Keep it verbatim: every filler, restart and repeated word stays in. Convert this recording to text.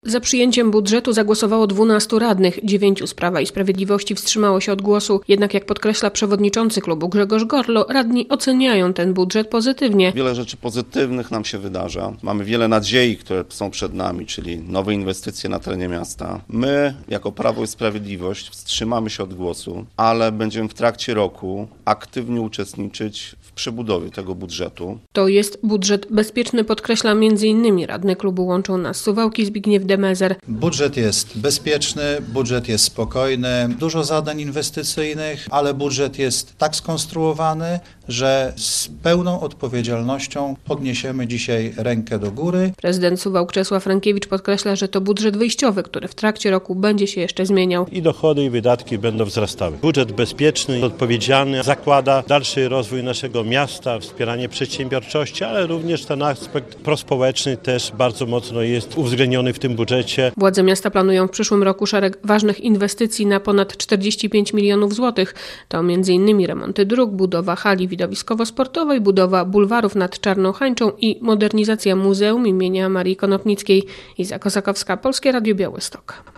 Za przyjęciem budżetu zagłosowało dwunastu radnych, dziewięciu z Prawa i Sprawiedliwości wstrzymało się od głosu. Jednak jak podkreśla przewodniczący klubu Grzegorz Gorlo, radni oceniają ten budżet pozytywnie. Wiele rzeczy pozytywnych nam się wydarza. Mamy wiele nadziei, które są przed nami, czyli nowe inwestycje na terenie miasta. My, jako Prawo i Sprawiedliwość, wstrzymamy się od głosu, ale będziemy w trakcie roku aktywnie uczestniczyć w przebudowie tego budżetu. To jest budżet bezpieczny, podkreśla między innymi radny klubu Łączą Nas Suwałki Zbigniew Demezer. Budżet jest bezpieczny, budżet jest spokojny, dużo zadań inwestycyjnych, ale budżet jest tak skonstruowany, że z pełną odpowiedzialnością podniesiemy dzisiaj rękę do góry. Prezydent Suwałk Czesław Frankiewicz podkreśla, że to budżet wyjściowy, który w trakcie roku będzie się jeszcze zmieniał. I dochody, i wydatki będą wzrastały. Budżet bezpieczny, odpowiedzialny zakłada dalszy rozwój naszego miasta, wspieranie przedsiębiorczości, ale również ten aspekt prospołeczny też bardzo mocno jest uwzględniony w tym budżecie. Władze miasta planują w przyszłym roku szereg ważnych inwestycji na ponad czterdzieści pięć milionów złotych. To między innymi remonty dróg, budowa hali widowiskowo-sportowej, budowa bulwarów nad Czarną Hańczą i modernizacja Muzeum imienia Marii Konopnickiej. Iza Kosakowska, Polskie Radio Białystok.